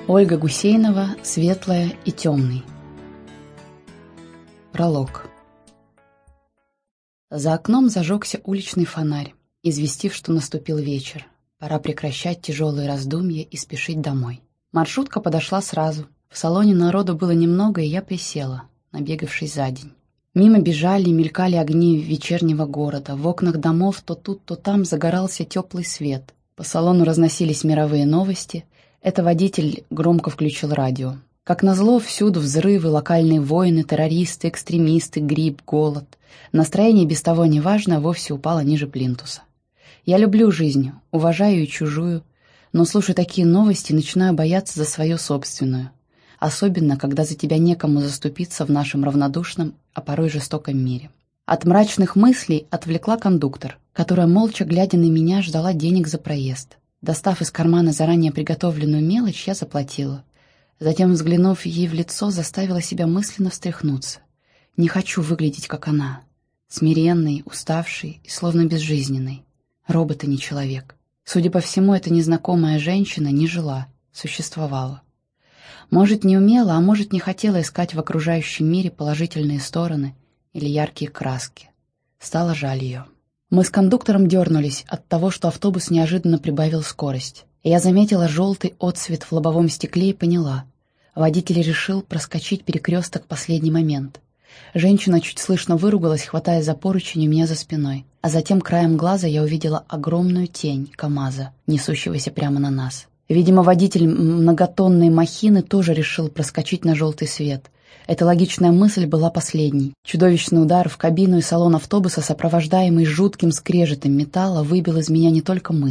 Ольга Гусейнова «Светлая и темный». Пролог. За окном зажегся уличный фонарь, известив, что наступил вечер. Пора прекращать тяжелые раздумья и спешить домой. Маршрутка подошла сразу. В салоне народу было немного, и я присела, набегавшись за день. Мимо бежали и мелькали огни вечернего города. В окнах домов то тут, то там загорался теплый свет. По салону разносились мировые новости. Это водитель громко включил радио. Как назло, всюду взрывы, локальные войны, террористы, экстремисты, грипп, голод. Настроение без того неважно, вовсе упало ниже плинтуса. Я люблю жизнь, уважаю и чужую, но, слушая такие новости, начинаю бояться за свою собственную. Особенно, когда за тебя некому заступиться в нашем равнодушном, а порой жестоком мире. От мрачных мыслей отвлекла кондуктор, которая, молча глядя на меня, ждала денег за проезд. Достав из кармана заранее приготовленную мелочь, я заплатила. Затем, взглянув ей в лицо, заставила себя мысленно встряхнуться. Не хочу выглядеть, как она. Смиренный, уставший и словно безжизненный. Робот и не человек. Судя по всему, эта незнакомая женщина не жила, существовала. Может, не умела, а может, не хотела искать в окружающем мире положительные стороны или яркие краски. Стало жаль ее. Мы с кондуктором дернулись от того, что автобус неожиданно прибавил скорость. Я заметила желтый отсвет в лобовом стекле и поняла. Водитель решил проскочить перекресток в последний момент. Женщина чуть слышно выругалась, хватая за поручень у меня за спиной. А затем краем глаза я увидела огромную тень КамАЗа, несущегося прямо на нас. Видимо, водитель многотонной махины тоже решил проскочить на желтый свет. Эта логичная мысль была последней. Чудовищный удар в кабину и салон автобуса, сопровождаемый жутким скрежетом металла, выбил из меня не только мысль,